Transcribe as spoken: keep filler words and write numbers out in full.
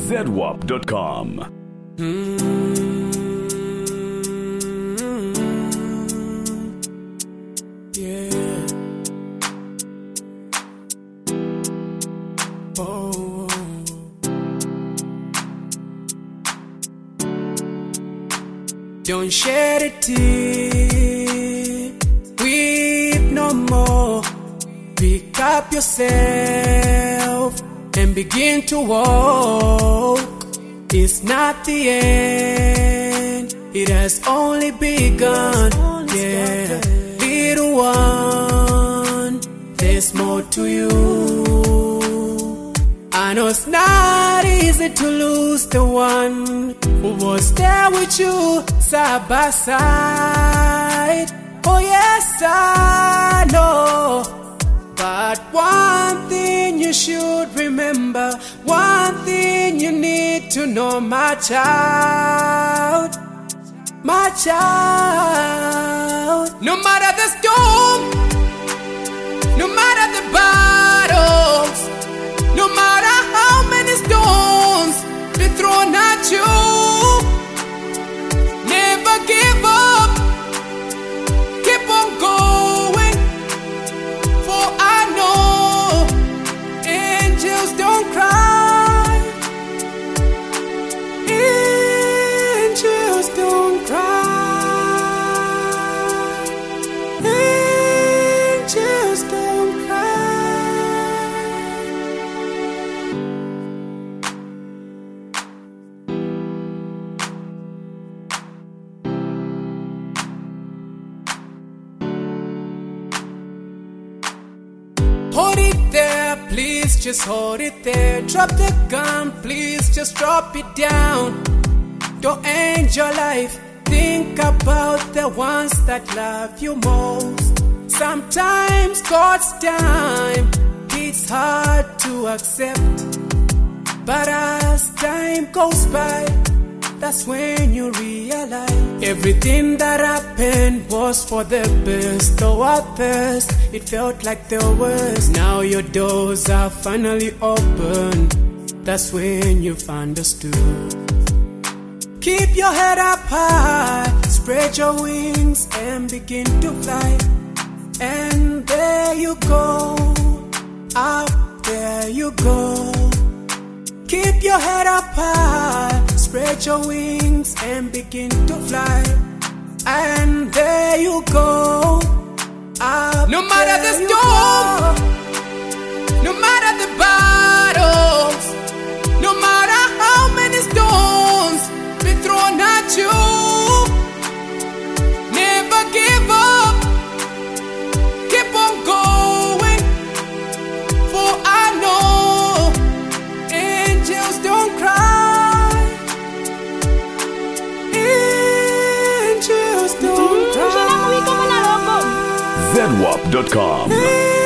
Z W A P dot com. Mm-hmm. Yeah. Oh. Don't shed a tear, weep no more. Pick up yourself and begin to walk. It's not the end, it has only begun. Yeah, little one, there's more to you. I know it's not easy to lose the one who was there with you side by side. Oh yes, I know. But one thing you should remember, one thing you need to know, my child, my child. No matter the storm, no matter the battles, no matter how many stones they thrown at you, never give up, keep on going. For I know angels don't cry, angels don't cry, angels don't cry. Hold it there, please just hold it there. Drop the gun, please just drop it down. Don't end your life, think about the ones that love you most. Sometimes God's time, it's hard to accept. But as time goes by, that's when you realize everything that happened was for the best. Though at first it felt like the worst, now your doors are finally open. That's when you've understood. Keep your head up high, spread your wings and begin to fly. And there you go, up there you go. Keep your head up high, spread your wings and begin to fly. And there you go, up no matter the storm, no matter the battles, no matter how many stones be thrown at you, never give up, keep on going. For I know angels don't cry, angels don't cry, Z W A P dot com.